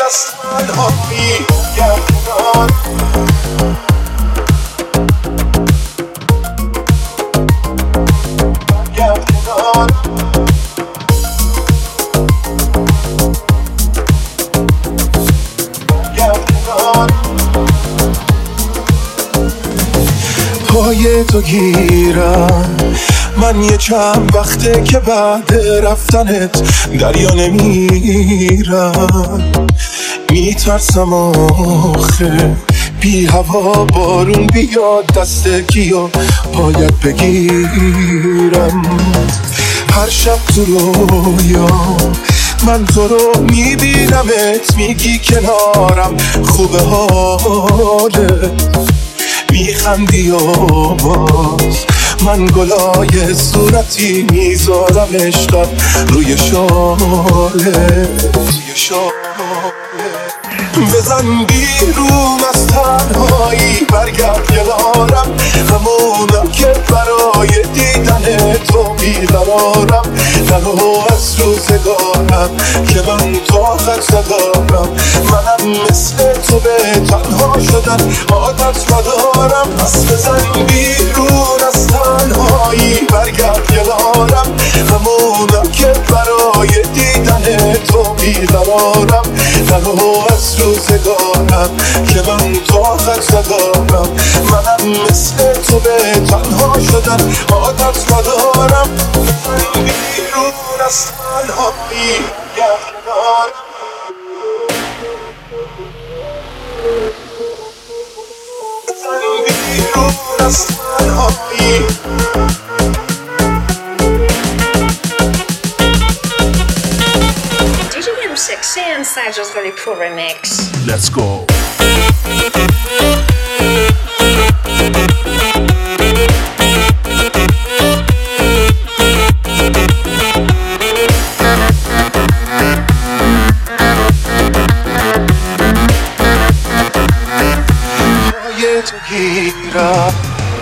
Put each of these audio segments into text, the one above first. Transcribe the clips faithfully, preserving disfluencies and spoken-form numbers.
از تنهایی گردان گردان گردان پای تو گیرم من یه چند وقته که بعد رفتنت دریا نمیرم میترسم آخه بی هوا بارون بیاد دست کیو باید بگیرم هر شب تو رویا من تو رو میبینمت میگی کنارم خوبه حالت میخندی و باز من گلای صورتی میذارم عشقم روی شاله روی شاله بزن بیرون از تنهایی برگرد کنارم همونم که برای دیدن تو بیقرارم نرو از روزگارم که من طاقت ندارم منم مثل تو به تنها شدن عادت ندارم پس بزن بیرون از تنهایی برگرد کنارم همونم که برای دیدن تو بیقرارم نرو از روزگارم که من طاقت ندارم منم مثل تو به تنها شدن عادت ندارم بزن بیرون از تنهایی گردان بزن بیرون از تنهایی Sexy and Sergio's very cool remix. Let's go. پای تو گیرم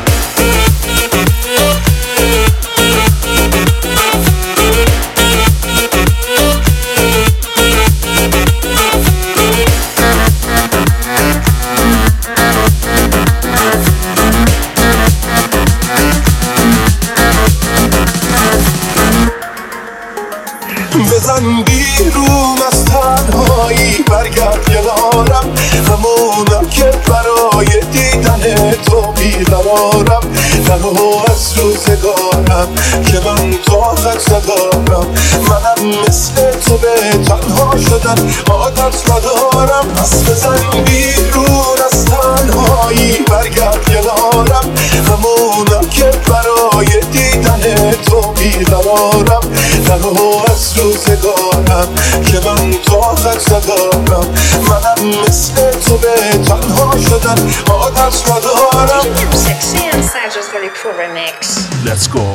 بزن بیرون از تنهایی برگرد کنارم همونم که برای دیدن تو بیقرارم نرو از روزگارم که من طاقت ندارم منم مثل تو به تنها شدن عادت ندارم پس بزن بیرون از تنهایی برگرد کنارم همونم که برای دیدن تو بیقرارم نرو از روزگارم که من طاقت ندارم منم مثل تو به تنها شدن عادت ندارم Sexy and Sergio's very cool remix. Let's go.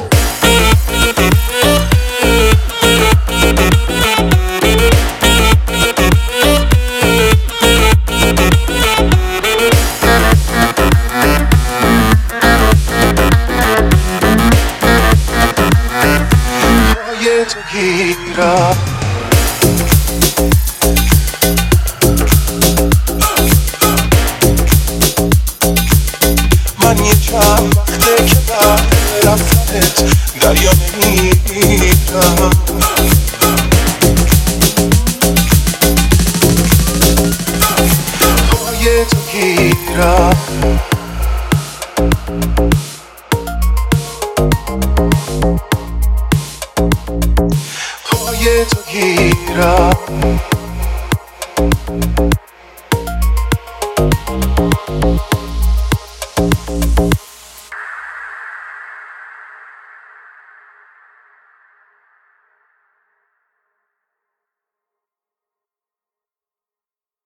پای تو گیرم من یه چند وقته که بعد رفتنت دریا نمیرم